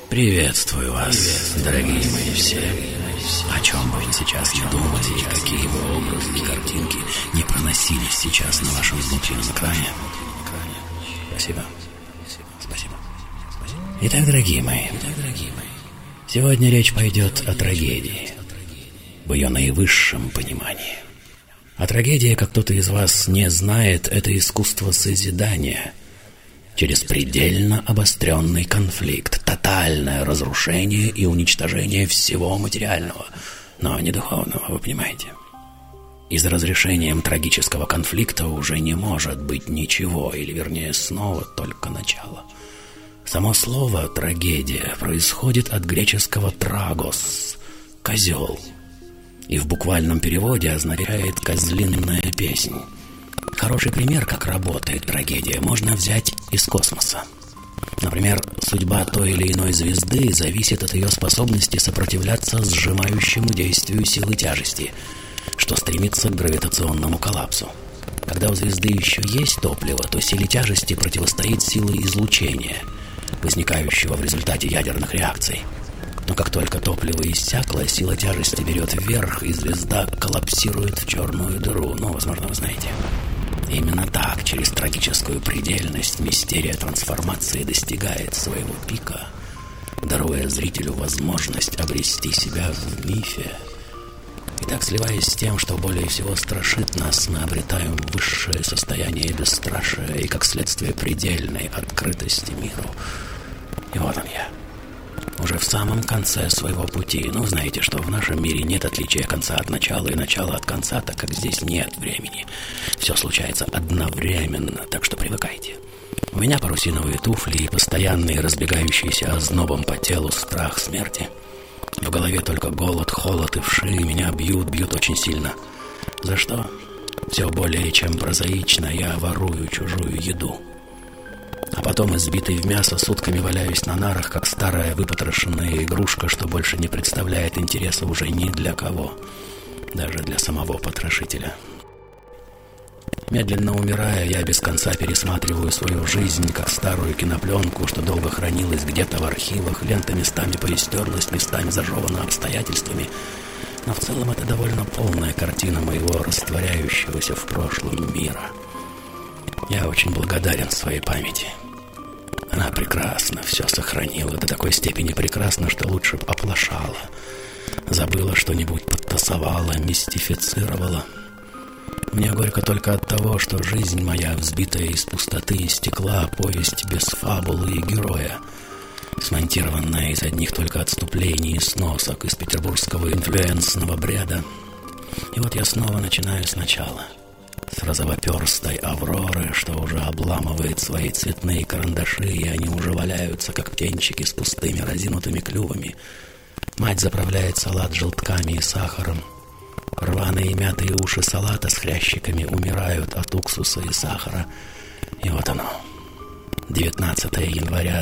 Приветствую вас, дорогие мои все. О чем бы вы сейчас не думали, и какие бы образы и картинки не проносились сейчас на вашем внутреннем экране. Спасибо. Итак, дорогие мои, сегодня речь пойдет о трагедии, в ее наивысшем понимании. А трагедия, как кто-то из вас не знает, это искусство созидания через предельно обостренный конфликт, тотальное разрушение и уничтожение всего материального, но не духовного, вы понимаете. И за разрешением трагического конфликта уже не может быть ничего, или вернее снова только начало. Само слово «трагедия» происходит от греческого «трагос» — «козел», и в буквальном переводе означает «козлиная песнь». Хороший пример, как работает трагедия, можно взять из космоса. Например, судьба той или иной звезды зависит от ее способности сопротивляться сжимающему действию силы тяжести, что стремится к гравитационному коллапсу. Когда у звезды еще есть топливо, то силе тяжести противостоит сила излучения, возникающего в результате ядерных реакций. Но как только топливо иссякло, сила тяжести берет вверх, и звезда коллапсирует в черную дыру. Возможно, вы знаете. Именно так, через трагическую предельность, мистерия трансформации достигает своего пика, даруя зрителю возможность обрести себя в мифе. И так, сливаясь с тем, что более всего страшит нас, мы обретаем высшее состояние бесстрашия и, как следствие, предельной открытости миру. И вот он я, уже в самом конце своего пути. Знаете, что в нашем мире нет отличия конца от начала и начала от конца, так как здесь нет времени. Все случается одновременно, так что привыкайте. У меня парусиновые туфли и постоянный разбегающийся ознобом по телу страх смерти. В голове только голод, холод и вши, меня бьют очень сильно. За что? Все более чем прозаично, я ворую чужую еду. А потом, избитый в мясо, сутками валяюсь на нарах, как старая выпотрошенная игрушка, что больше не представляет интереса уже ни для кого, даже для самого потрошителя. Медленно умирая, я без конца пересматриваю свою жизнь, как старую кинопленку, что долго хранилась где-то в архивах, лента местами поистерлась, местами зажевана обстоятельствами. Но в целом это довольно полная картина моего растворяющегося в прошлом мира. Я очень благодарен своей памяти. Она прекрасно все сохранила, до такой степени прекрасно, что лучше б оплошала. Забыла что-нибудь, подтасовала, мистифицировала. Мне горько только от того, что жизнь моя, взбитая из пустоты и стекла, повесть без фабулы и героя, смонтированная из одних только отступлений и сносок из петербургского инфлюенсного бреда. И вот я снова начинаю сначала. С розовоперстой Авроры, что уже обламывает свои цветные карандаши, и они уже валяются, как птенчики с пустыми разинутыми клювами. Мать заправляет салат желтками и сахаром. Рваные мятые уши салата с хрящиками умирают от уксуса и сахара. И вот оно, 19 января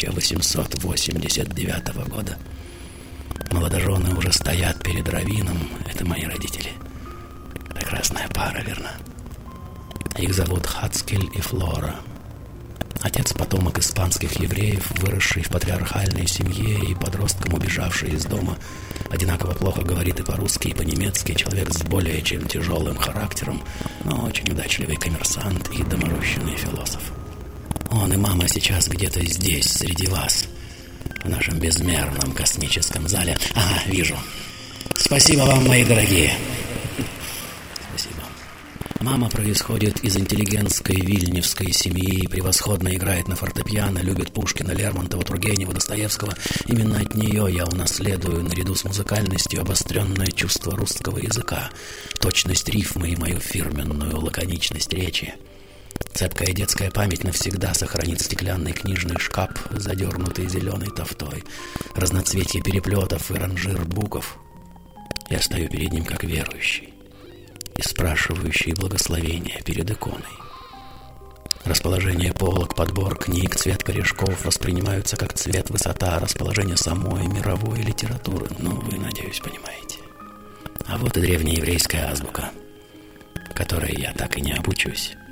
1889 года. Молодожены уже стоят перед раввином. Это мои родители. Прекрасная пара, верно? Их зовут Хацкель и Флора. Отец потомок испанских евреев, выросший в патриархальной семье и подростком убежавший из дома. Одинаково плохо говорит и по-русски, и по-немецки. Человек с более чем тяжелым характером, но очень удачливый коммерсант и доморощенный философ. Он и мама сейчас где-то здесь, среди вас, в нашем безмерном космическом зале. Ага, вижу. Спасибо вам, мои дорогие. Спасибо. Мама происходит из интеллигентской вильнюсской семьи, превосходно играет на фортепиано, любит Пушкина, Лермонтова, Тургенева, Достоевского. Именно от нее я унаследую, наряду с музыкальностью, обостренное чувство русского языка, точность рифмы и мою фирменную лаконичность речи. Цепкая детская память навсегда сохранит стеклянный книжный шкаф, задернутый зеленой тафтой, разноцветие переплетов и ранжир букв. Я стою перед ним как верующий и спрашивающий благословения перед иконой. Расположение полок, подбор книг, цвет корешков воспринимаются как цвет, высота, расположение самой мировой литературы. Вы, надеюсь, понимаете. А вот и древнееврейская азбука, которой я так и не обучусь.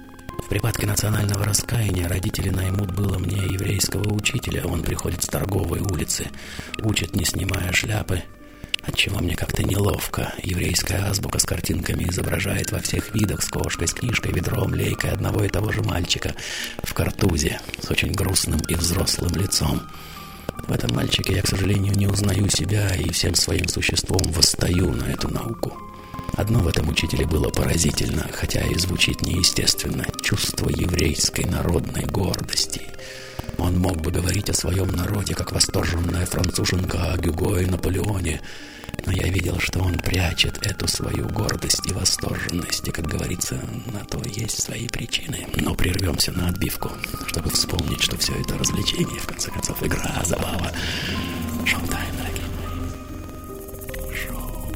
В припадке национального раскаяния родители наймут было мне еврейского учителя. Он приходит с торговой улицы, учит, не снимая шляпы, отчего мне как-то неловко. Еврейская азбука с картинками изображает во всех видах, с кошкой, с книжкой, ведром, лейкой одного и того же мальчика в картузе с очень грустным и взрослым лицом. В этом мальчике я, к сожалению, не узнаю себя и всем своим существом восстаю на эту науку. Одно в этом учителе было поразительно, хотя и звучит неестественно: чувство еврейской народной гордости. Он мог бы говорить о своем народе, как восторженная француженка о Гюго и Наполеоне, но я видел, что он прячет эту свою гордость и восторженность, и, как говорится, на то есть свои причины. Но прервемся на отбивку, чтобы вспомнить, что все это развлечение, в конце концов, игра, забава. Шоу-тайм, дорогие мои. Шоу.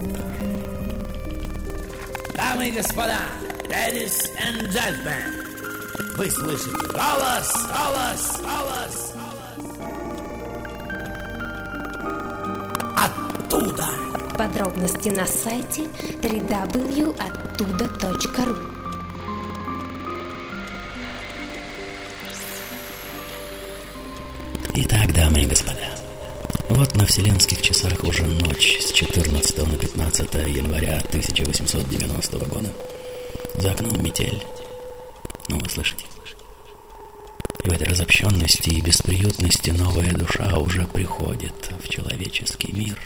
Дамы и господа, ladies and gentlemen, вы слышите голос, голос, голос, оттуда. Подробности на сайте www.оттуда.ру. Итак, дамы и господа, вот на вселенских часах уже ночь с 14 на 15 января 1890 года. За окном метель. Ну, вы слышите? И в этой разобщенности и бесприютности новая душа уже приходит в человеческий мир.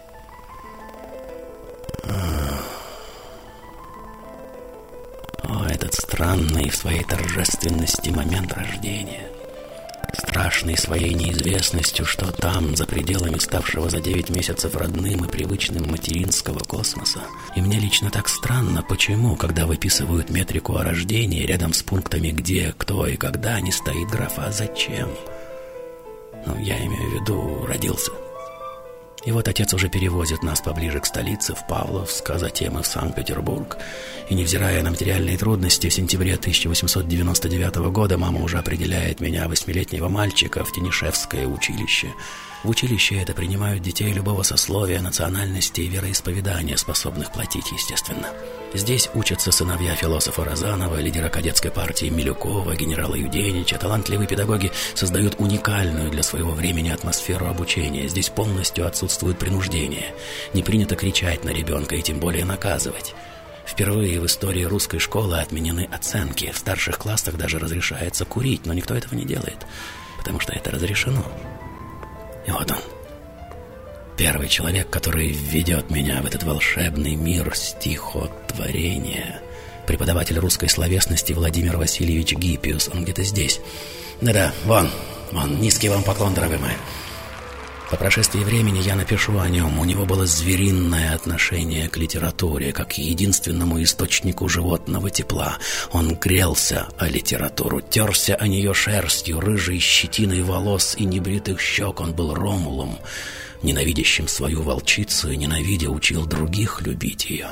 О, этот странный в своей торжественности момент рождения. Страшный своей неизвестностью, что там, за пределами ставшего за 9 месяцев родным и привычным материнского космоса. И мне лично так странно, почему, когда выписывают метрику о рождении, рядом с пунктами «где», «кто» и «когда» не стоит графа «зачем». Ну, я имею в виду «родился». И вот отец уже перевозит нас поближе к столице, в Павловск, а затем и в Санкт-Петербург. И невзирая на материальные трудности, в сентябре 1899 года мама уже определяет меня, 8-летнего мальчика, в Тенишевское училище. В училище это принимают детей любого сословия, национальности и вероисповедания, способных платить, естественно. Здесь учатся сыновья философа Розанова, лидера кадетской партии Милюкова, генерала Юденича. Талантливые педагоги создают уникальную для своего времени атмосферу обучения. Здесь полностью отсутствует принуждение. Не принято кричать на ребенка и тем более наказывать. Впервые в истории русской школы отменены оценки. В старших классах даже разрешается курить, но никто этого не делает, потому что это разрешено. И вот он, первый человек, который введет меня в этот волшебный мир стихотворения. Преподаватель русской словесности Владимир Васильевич Гиппиус. Он где-то здесь. Да-да, вон, низкий вам поклон, дорогой мой. По прошествии времени я напишу о нем. У него было звериное отношение к литературе, как к единственному источнику животного тепла. Он грелся о литературу, терся о нее шерстью, рыжей щетиной волос и небритых щек. Он был Ромулом, ненавидящим свою волчицу, и, ненавидя, учил других любить ее.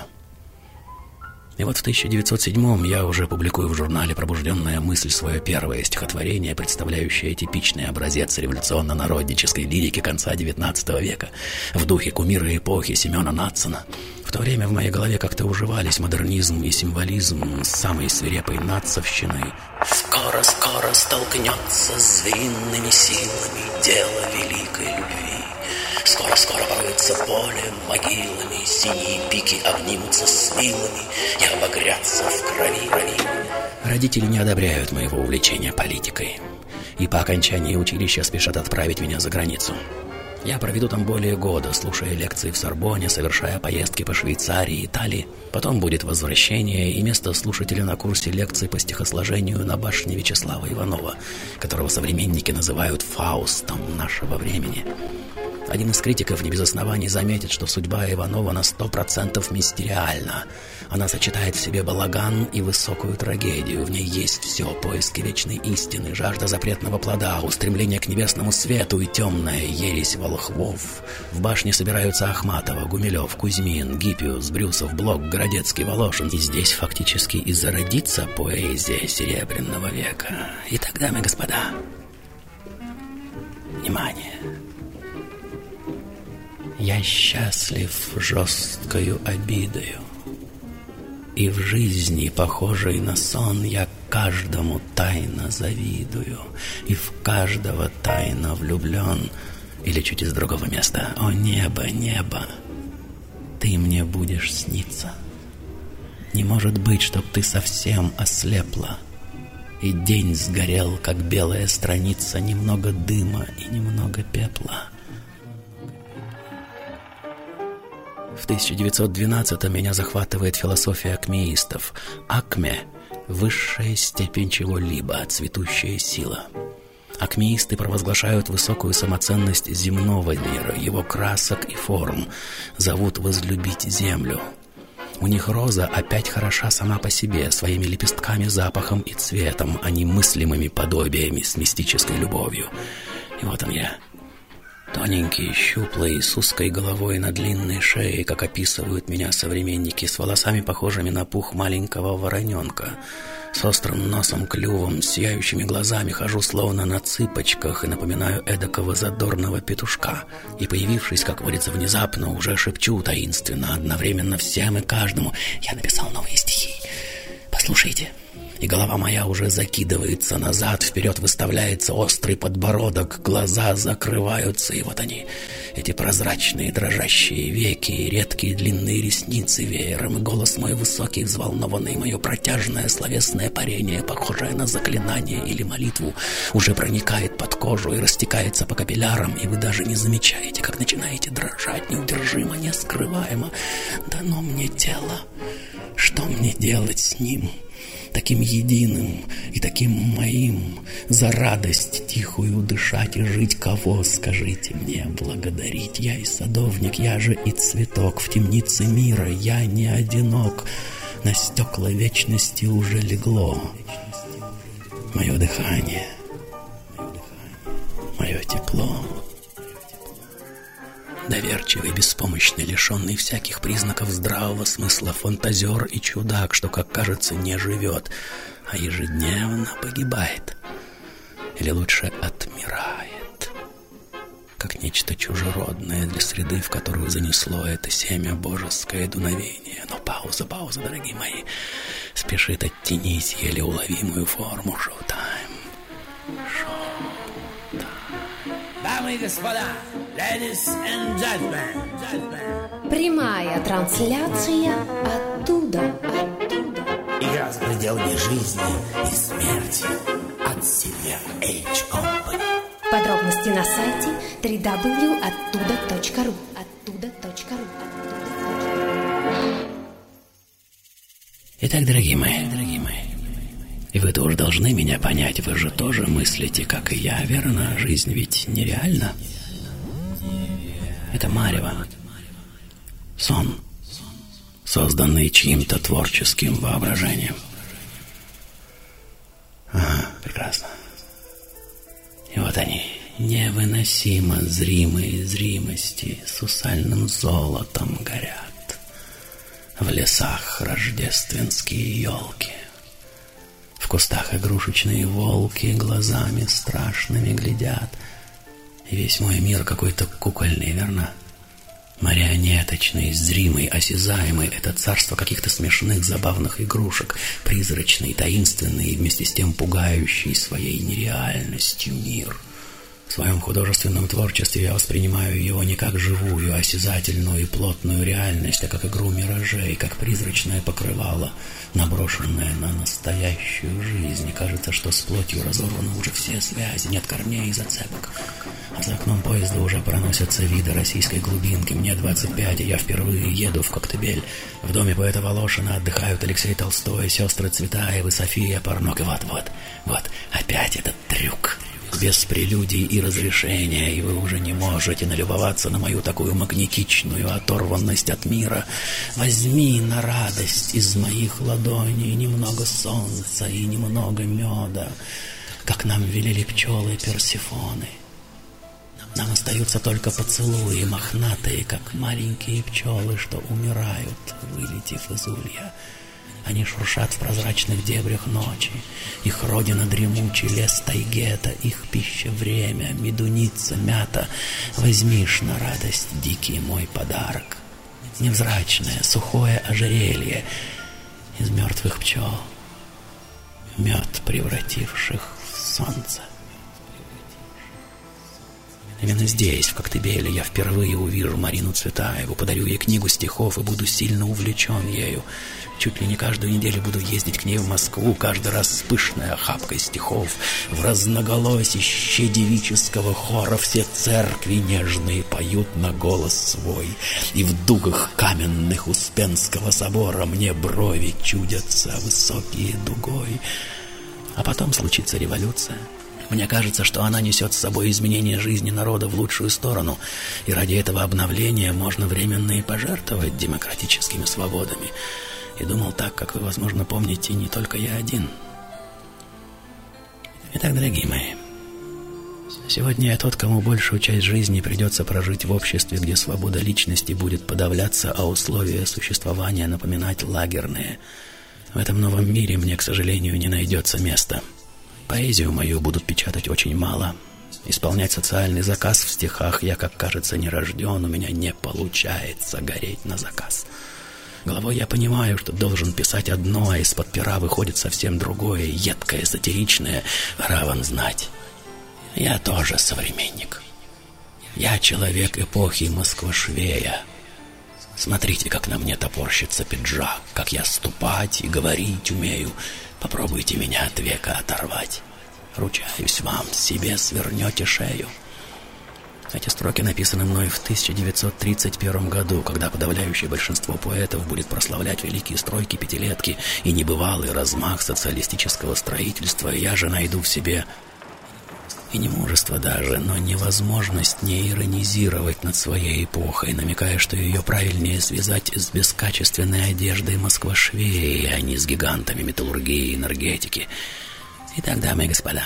И вот в 1907-м я уже публикую в журнале «Пробужденная мысль» свое первое стихотворение, представляющее типичный образец революционно-народнической лирики конца XIX века в духе кумира эпохи Семена Надсона. В то время в моей голове как-то уживались модернизм и символизм с самой свирепой нацовщиной. «Скоро-скоро столкнется с звериными силами дело великой любви. Скоро-скоро порвется поле могилами, синие пики обнимутся с вилами и обогрятся в крови». Родители не одобряют моего увлечения политикой, и по окончании училища спешат отправить меня за границу. Я проведу там более года, слушая лекции в Сорбонне, совершая поездки по Швейцарии и Италии. Потом будет возвращение и место слушателя на курсе лекций по стихосложению на башне Вячеслава Иванова, которого современники называют Фаустом нашего времени. Один из критиков не без оснований заметит, что судьба Иванова на 100% мистериальна. Она сочетает в себе балаган и высокую трагедию. В ней есть все: поиски вечной истины, жажда запретного плода, устремление к небесному свету и темная ересь волхвов. В башне собираются Ахматова, Гумилев, Кузьмин, Гиппиус, Брюсов, Блок, Городецкий, Волошин. И здесь фактически и зародится поэзия Серебряного века. Итак, дамы и господа, внимание! Я счастлив жесткою обидою, и в жизни, похожей на сон, я каждому тайно завидую, и в каждого тайно влюблен. Или чуть из другого места. О небо, небо, ты мне будешь сниться. Не может быть, чтоб ты совсем ослепла, и день сгорел, как белая страница, немного дыма и немного пепла. В 1912-м меня захватывает философия акмеистов. Акме — высшая степень чего-либо, цветущая сила. Акмеисты провозглашают высокую самоценность земного мира, его красок и форм, зовут возлюбить землю. У них роза опять хороша сама по себе, своими лепестками, запахом и цветом, а не мыслимыми подобиями с мистической любовью. И вот он я, тоненький, щуплый, с узкой головой на длинной шее, как описывают меня современники, с волосами, похожими на пух маленького вороненка, с острым носом, клювом, с сияющими глазами, хожу словно на цыпочках и напоминаю эдакого задорного петушка. И, появившись, как водится, внезапно, уже шепчу таинственно, одновременно всем и каждому: я написал новые стихи, послушайте. И голова моя уже закидывается назад, вперед выставляется острый подбородок, глаза закрываются, и вот они, эти прозрачные дрожащие веки, редкие длинные ресницы веером, и голос мой высокий, взволнованный, мое протяжное словесное парение, похожее на заклинание или молитву, уже проникает под кожу и растекается по капиллярам, и вы даже не замечаете, как начинаете дрожать неудержимо, нескрываемо. Дано мне тело, что мне делать с ним? Таким единым и таким моим, за радость тихую дышать и жить кого, скажите мне, благодарить? Я и садовник, я же и цветок в темнице мира, я не одинок, на стекла вечности уже легло мое дыхание, мое тепло. Доверчивый, беспомощный, лишенный всяких признаков здравого смысла, фантазер и чудак, что, как кажется, не живет, а ежедневно погибает. Или лучше отмирает, как нечто чужеродное для среды, в которую занесло это семя божеское дуновение. Но пауза, дорогие мои, спешит оттенить еле уловимую форму. Шоу-тайм. Дамы и господа, ladies and gentlemen. Прямая трансляция оттуда. Игра за пределами жизни и смерти от CBH Company. Подробности на сайте www.оттуда.ру. Итак, дорогие мои, и вы тоже должны меня понять, вы же тоже мыслите, как и я, верно? Жизнь ведь нереальна. Это марево. Сон, созданный чьим-то творческим воображением. Ага, прекрасно. И вот они, невыносимо зримые зримости, сусальным золотом горят. В лесах рождественские елки. В кустах игрушечные волки глазами страшными глядят. И весь мой мир какой-то кукольный, верно? Марионеточный, зримый, осязаемый. Это царство каких-то смешных, забавных игрушек. Призрачный, таинственный и вместе с тем пугающий своей нереальностью мир. В своем художественном творчестве я воспринимаю его не как живую, осязательную и плотную реальность, а как игру миражей, как призрачное покрывало, наброшенное на настоящую жизнь. И кажется, что с плотью разорваны уже все связи, нет корней и зацепок. А за окном поезда уже проносятся виды российской глубинки. Мне 25, и я впервые еду в Коктебель. В доме поэта Волошина отдыхают Алексей Толстой, сестры Цветаевы, София Парнок. И вот, опять этот трюк. Без прелюдий и разрешения, и вы уже не можете налюбоваться на мою такую магнетичную оторванность от мира. Возьми на радость из моих ладоней немного солнца и немного меда, как нам велели пчелы Персефоны. Нам остаются только поцелуи, мохнатые, как маленькие пчелы, что умирают, вылетев из улья. Они шуршат в прозрачных дебрях ночи. Их родина дремучий лес тайгета, их пища время, медуница, мята. Возьмишь на радость дикий мой подарок. Невзрачное, сухое ожерелье из мертвых пчел. мед превративших в солнце. Именно здесь, в Коктебеле, я впервые увижу Марину Цветаеву, подарю ей книгу стихов и буду сильно увлечен ею. Чуть ли не каждую неделю буду ездить к ней в Москву, каждый раз с пышной охапкой стихов. В разноголосище девического хора все церкви нежные поют на голос свой. И в дугах каменных Успенского собора мне брови чудятся высокие дугой. А потом случится революция. Мне кажется, что она несет с собой изменение жизни народа в лучшую сторону, и ради этого обновления можно временно и пожертвовать демократическими свободами. И думал так, как вы, возможно, помните, не только я один. Итак, дорогие мои, сегодня я тот, кому большую часть жизни придется прожить в обществе, где свобода личности будет подавляться, а условия существования напоминать лагерные. В этом новом мире мне, к сожалению, не найдется места. Поэзию мою будут печатать очень мало. Исполнять социальный заказ в стихах я, как кажется, не рожден. У меня не получается гореть на заказ. Головой я понимаю, что должен писать одно, а из-под пера выходит совсем другое, едкое, сатиричное. Пора вам знать. Я тоже современник. Я человек эпохи Москва-Швея. Смотрите, как на мне топорщится пиджак, как я ступать и говорить умею. Попробуйте меня от века оторвать. Ручаюсь вам, себе свернете шею. Эти строки написаны мной в 1931 году, когда подавляющее большинство поэтов будет прославлять великие стройки пятилетки и небывалый размах социалистического строительства. Я же найду в себе и не мужество даже, но невозможность не иронизировать над своей эпохой, намекая, что ее правильнее связать с бескачественной одеждой Москва-Швеи, а не с гигантами металлургии и энергетики. Итак, дамы и господа,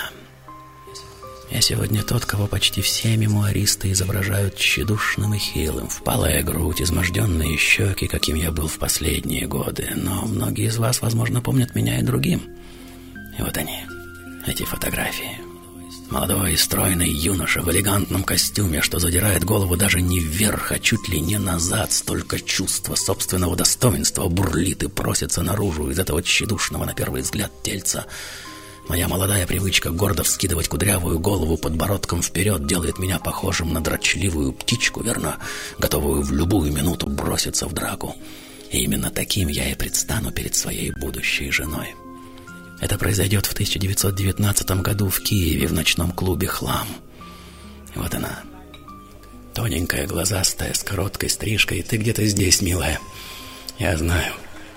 я сегодня тот, кого почти все мемуаристы изображают тщедушным и хилым, впалая грудь, изможденные щеки, каким я был в последние годы, но многие из вас, возможно, помнят меня и другим. И вот они, эти фотографии. Молодой и стройный юноша в элегантном костюме, что задирает голову даже не вверх, а чуть ли не назад. Столько чувства собственного достоинства бурлит и просится наружу из этого тщедушного на первый взгляд тельца. Моя молодая привычка гордо вскидывать кудрявую голову подбородком вперед делает меня похожим на дрочливую птичку, верно, готовую в любую минуту броситься в драку. И именно таким я и предстану перед своей будущей женой. Это произойдет в 1919 году в Киеве в ночном клубе «Хлам». И вот она, тоненькая, глазастая, с короткой стрижкой. Ты где-то здесь, милая. Я знаю.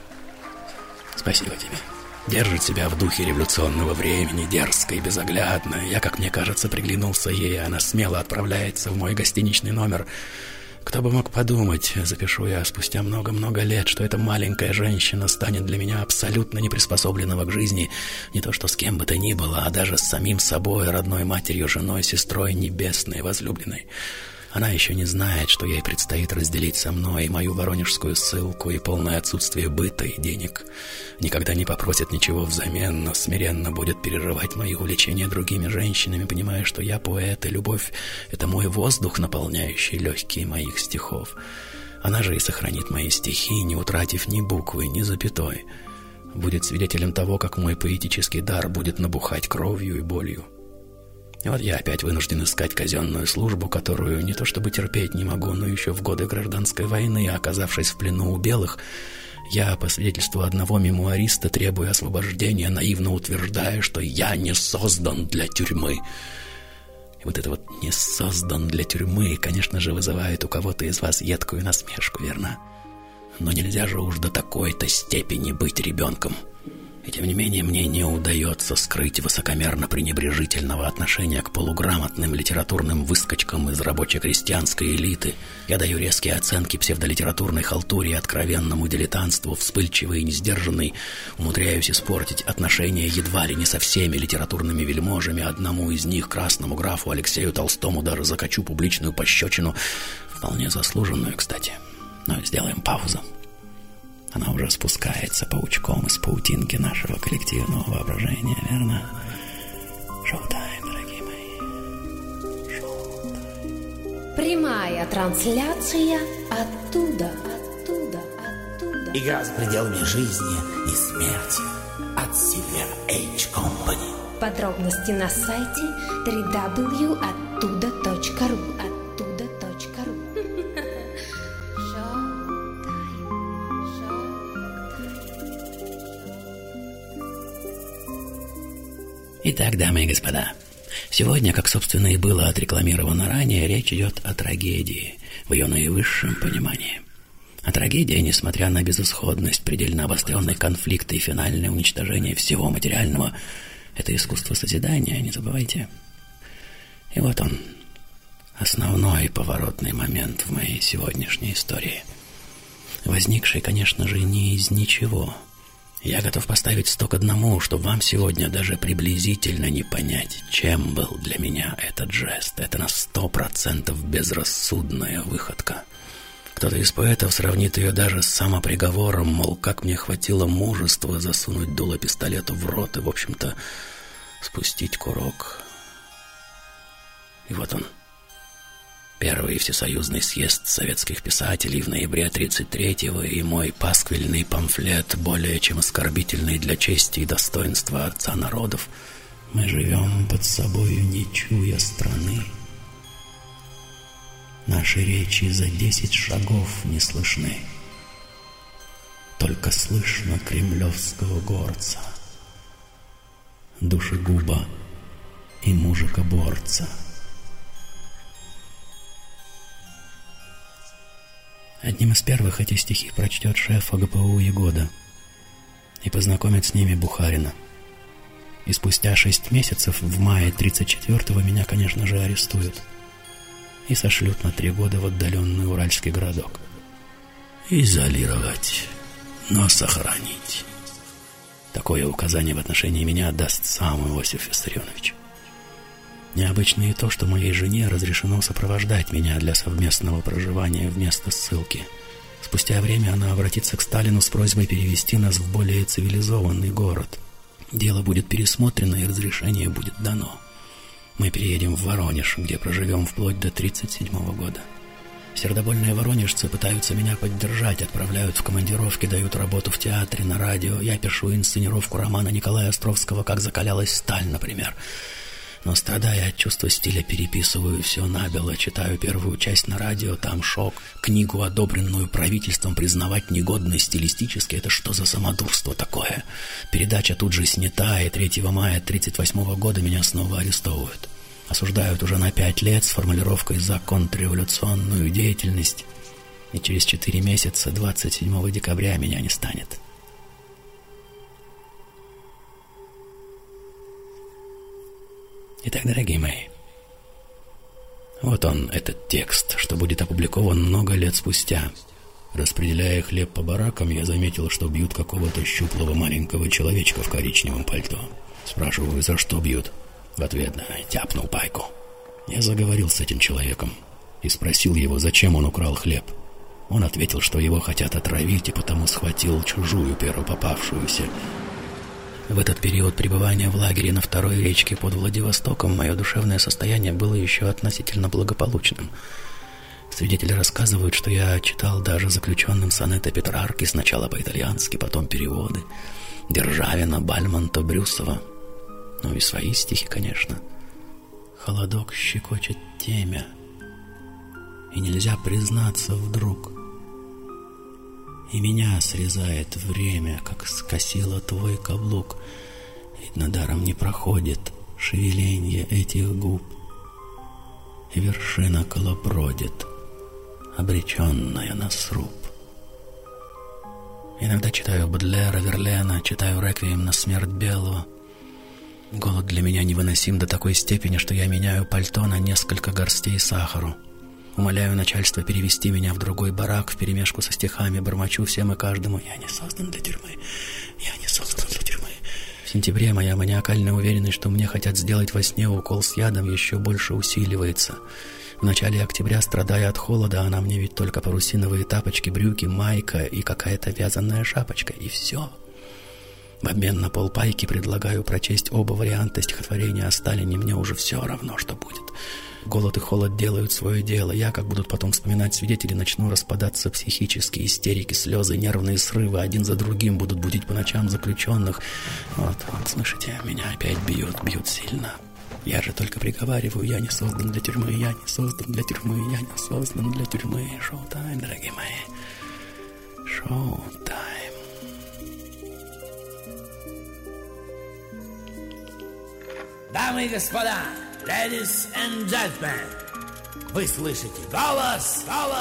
Спасибо тебе. Держит себя в духе революционного времени, дерзко и безоглядно. Я, как мне кажется, приглянулся ей, она смело отправляется в мой гостиничный номер. Кто бы мог подумать, запишу я спустя много-много лет, что эта маленькая женщина станет для меня абсолютно неприспособленного к жизни, не то что с кем бы то ни было, а даже с самим собой, родной матерью, женой, сестрой, небесной, возлюбленной. Она еще не знает, что ей предстоит разделить со мной и мою воронежскую ссылку, и полное отсутствие быта и денег. Никогда не попросит ничего взамен, но смиренно будет переживать мои увлечения другими женщинами, понимая, что я поэт, и любовь — это мой воздух, наполняющий легкие моих стихов. Она же и сохранит мои стихи, не утратив ни буквы, ни запятой. Будет свидетелем того, как мой поэтический дар будет набухать кровью и болью. И вот я опять вынужден искать казенную службу, которую не то чтобы терпеть не могу, но еще в годы гражданской войны, оказавшись в плену у белых, я, по свидетельству одного мемуариста, требуя освобождения, наивно утверждаю, что я не создан для тюрьмы. И вот это вот «не создан для тюрьмы», конечно же, вызывает у кого-то из вас едкую насмешку, верно? Но нельзя же уж до такой-то степени быть ребенком. И тем не менее мне не удается скрыть высокомерно-пренебрежительного отношения к полуграмотным литературным выскочкам из рабоче-крестьянской элиты. Я даю резкие оценки псевдолитературной халтуре и откровенному дилетантству, вспыльчивый и несдержанный, умудряюсь испортить отношения едва ли не со всеми литературными вельможами. Одному из них, красному графу Алексею Толстому, даже закачу публичную пощечину, вполне заслуженную, кстати. Но сделаем паузу. Она уже спускается паучком из паутинки нашего коллективного воображения, верно? Шоу-тайм, дорогие мои. Шоу-тайм. Прямая трансляция оттуда. Игра с пределами жизни и смерти от Silver Age. Подробности на сайте www.attuda.ru. Итак, дамы и господа, сегодня, как, собственно, и было отрекламировано ранее, речь идет о трагедии в ее наивысшем понимании. А трагедия, несмотря на безысходность, предельно обостренный конфликт и финальное уничтожение всего материального, это искусство созидания, не забывайте. И вот он, основной поворотный момент в моей сегодняшней истории, возникший, конечно же, не из ничего. Я готов поставить 100 к 1, чтобы вам сегодня даже приблизительно не понять, чем был для меня этот жест. Это на 100% безрассудная выходка. Кто-то из поэтов сравнит ее даже с самоприговором, мол, как мне хватило мужества засунуть дуло пистолету в рот и, в общем-то, спустить курок. И вот он. Первый всесоюзный съезд советских писателей в ноябре 1933-го и мой пасквильный памфлет, более чем оскорбительный для чести и достоинства отца народов. Мы живем под собою, не чуя страны. Наши речи за 10 шагов не слышны. Только слышно кремлевского горца, душегуба и мужикоборца. Одним из первых эти стихи прочтет шеф АГПУ Егода и познакомит с ними Бухарина. И спустя 6 месяцев, в мае 1934-го, меня, конечно же, арестуют и сошлют на 3 года в отдаленный уральский городок. Изолировать, но сохранить. Такое указание в отношении меня даст сам Иосиф Виссарионович. Необычно и то, что моей жене разрешено сопровождать меня для совместного проживания в место ссылки. Спустя время она обратится к Сталину с просьбой перевести нас в более цивилизованный город. Дело будет пересмотрено, и разрешение будет дано. Мы переедем в Воронеж, где проживем вплоть до 1937 года. Сердобольные воронежцы пытаются меня поддержать, отправляют в командировки, дают работу в театре, на радио. Я пишу инсценировку романа Николая Островского «Как закалялась сталь», например. Но, страдая от чувства стиля, переписываю все набело, читаю первую часть на радио, там шок. Книгу, одобренную правительством, признавать негодной стилистически, это что за самодурство такое? Передача тут же снята, и 3 мая 1938 года меня снова арестовывают. Осуждают уже на 5 лет с формулировкой за контрреволюционную деятельность. И через 4 месяца, 27 декабря, меня не станет. Итак, дорогие мои, вот он, этот текст, что будет опубликован много лет спустя. Распределяя хлеб по баракам, я заметил, что бьют какого-то щуплого маленького человечка в коричневом пальто. Спрашиваю, за что бьют? В ответ: тяпнул пайку. Я заговорил с этим человеком и спросил его, зачем он украл хлеб. Он ответил, что его хотят отравить, и потому схватил чужую, первопопавшуюся. В этот период пребывания в лагере на Второй речке под Владивостоком мое душевное состояние было еще относительно благополучным. Свидетели рассказывают, что я читал даже заключенным сонеты Петрарки, сначала по-итальянски, потом переводы, Державина, Бальмонта, Брюсова. Ну и свои стихи, конечно. Холодок щекочет темя, и нельзя признаться вдруг. И меня срезает время, как скосило твой каблук. Видно, даром не проходит шевеленье этих губ. И вершина колобродит, обреченная на сруб. Иногда читаю Бодлера, Верлена, читаю «Реквием на смерть белого». Голод для меня невыносим до такой степени, что я меняю пальто на несколько горстей сахару. Умоляю начальство перевести меня в другой барак вперемешку со стихами, бормочу всем и каждому: я не создан для тюрьмы, я не создан для тюрьмы. В сентябре моя маниакальная уверенность, что мне хотят сделать во сне укол с ядом, еще больше усиливается. В начале октября, страдая от холода, а на мне ведь только парусиновые тапочки, брюки, майка и какая-то вязаная шапочка, и все. В обмен на полпайки предлагаю прочесть оба варианта стихотворения о Сталине, мне уже все равно, что будет. Голод и холод делают свое дело. Я, как будут потом вспоминать свидетели, начну распадаться психические истерики, слезы, нервные срывы. Один за другим будут будить по ночам заключенных. Вот, слышите, меня опять бьют сильно. Я же только приговариваю, я не создан для тюрьмы, я не создан для тюрьмы, я не создан для тюрьмы. Шоу-тайм, дорогие мои. Шоу-тайм. Дамы и господа, ladies and gentlemen, вы слышите голос.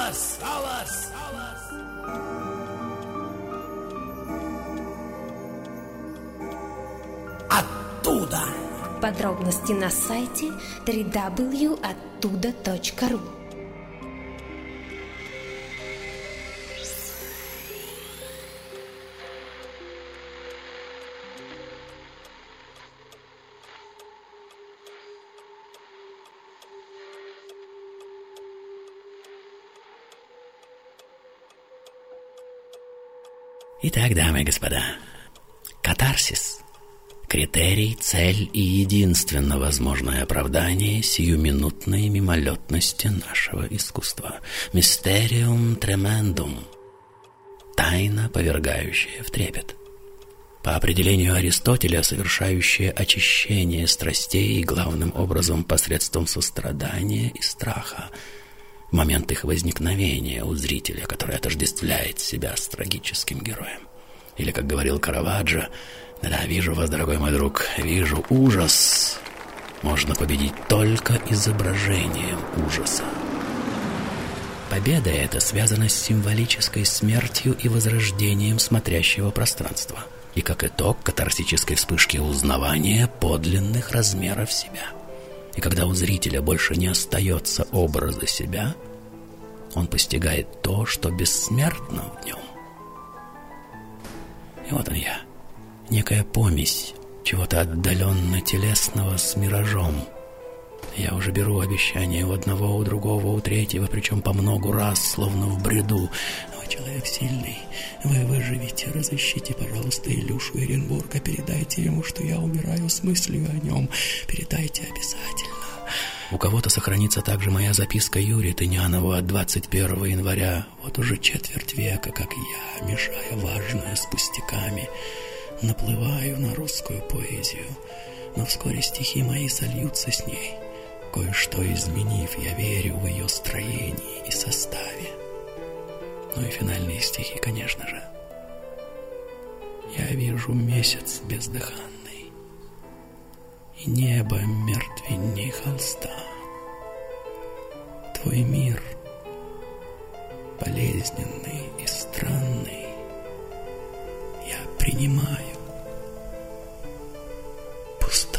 Оттуда. Подробности на сайте www.оттуда.ру. Итак, дамы и господа, катарсис – критерий, цель и единственно возможное оправдание сиюминутной мимолетности нашего искусства. Mysterium tremendum – тайна, повергающая в трепет. По определению Аристотеля, совершающее очищение страстей главным образом посредством сострадания и страха, в момент их возникновения у зрителя, который отождествляет себя с трагическим героем. Или, как говорил Караваджо, «Да, вижу вас, дорогой мой друг, вижу ужас. Можно победить только изображением ужаса». Победа эта связана с символической смертью и возрождением смотрящего пространства. И как итог катарсической вспышки узнавания подлинных размеров себя. И когда у зрителя больше не остается образа себя, он постигает то, что бессмертно в нем. И вот он я, некая помесь чего-то отдаленно телесного с миражом. Я уже беру обещания у одного, у другого, у третьего, причем по многу раз, словно в бреду. Вы человек сильный, вы выживете, разыщите, пожалуйста, Илюшу Эренбурга, передайте ему, что я умираю с мыслью о нем, передайте обязательно. У кого-то сохранится также моя записка Юрия Тынянову от 21 января. Вот уже четверть века, как я, мешая важное с пустяками, наплываю на русскую поэзию, но вскоре стихи мои сольются с ней. Кое-что изменив, я верю в ее строении и составе. Ну и финальные стихи, конечно же. Я вижу месяц бездыханный и небо мертвенней холста. Твой мир болезненный и странный я принимаю. Пустота.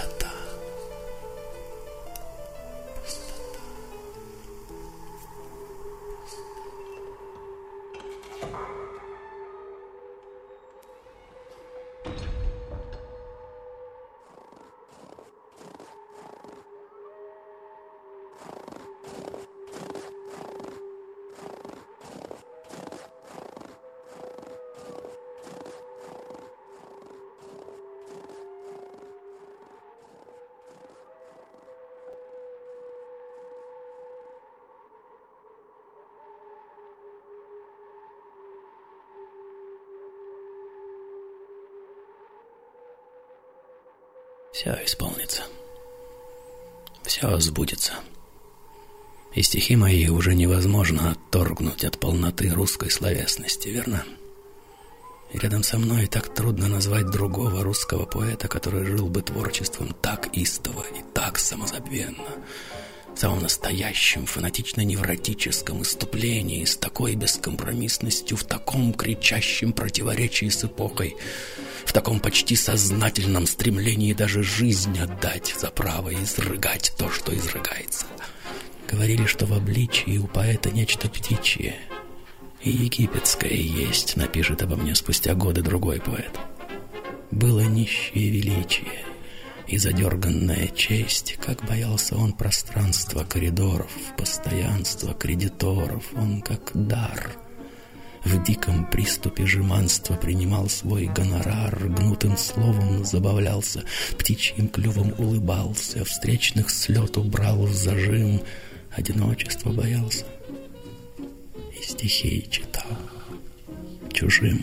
Все исполнится, все сбудется. И стихи мои уже невозможно отторгнуть от полноты русской словесности, верно? И рядом со мной так трудно назвать другого русского поэта, который жил бы творчеством так истово и так самозабвенно, в самом настоящем фанатично-невротическом исступлении, с такой бескомпромиссностью, в таком кричащем противоречии с эпохой, в таком почти сознательном стремлении даже жизнь отдать за право изрыгать то, что изрыгается. Говорили, что в обличии у поэта нечто птичье, и египетское есть, напишет обо мне спустя годы другой поэт. Было нищее величие и задерганная честь, как боялся он пространства коридоров, постоянства кредиторов, он как дар В диком приступе жеманства принимал свой гонорар, гнутым словом забавлялся, птичьим клювом улыбался, встречных с лету брал в зажим, одиночества боялся и стихи читал чужим.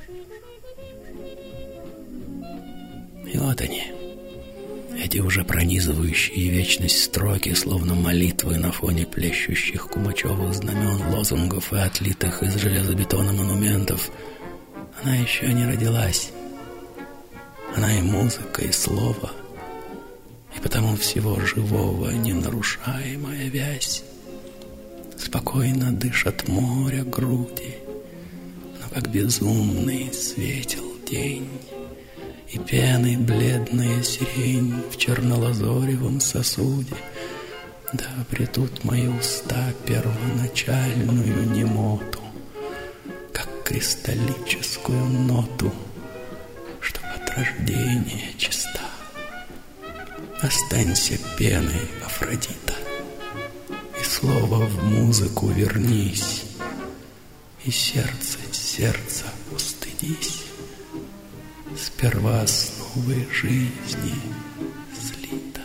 И вот они, эти уже пронизывающие вечность строки, словно молитвы на фоне плещущих кумачевых знамен, лозунгов и отлитых из железобетона монументов. Она еще не родилась. Она и музыка, и слово, и потому всего живого ненарушаемая вязь. Спокойно дышат моря груди, но как безумный светил день, и пеной бледная сирень в чернолазоревом сосуде. Да обретут мои уста первоначальную немоту, как кристаллическую ноту, чтоб от рождения чиста. Останься пеной, Афродита, и слово в музыку вернись, и сердца устыдись. Сперва основы жизни слито.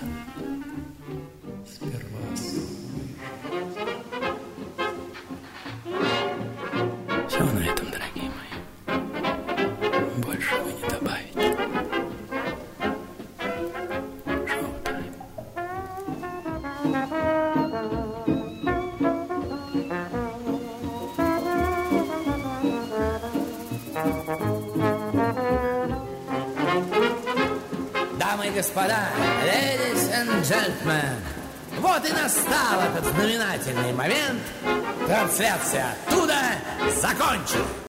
Сперва основы жизни. Все на этом, дорогие мои. Больше вы не добавите. Шоу-тайм. Дамы и господа, ladies and gentlemen, вот и настал этот знаменательный момент. Трансляция оттуда закончена.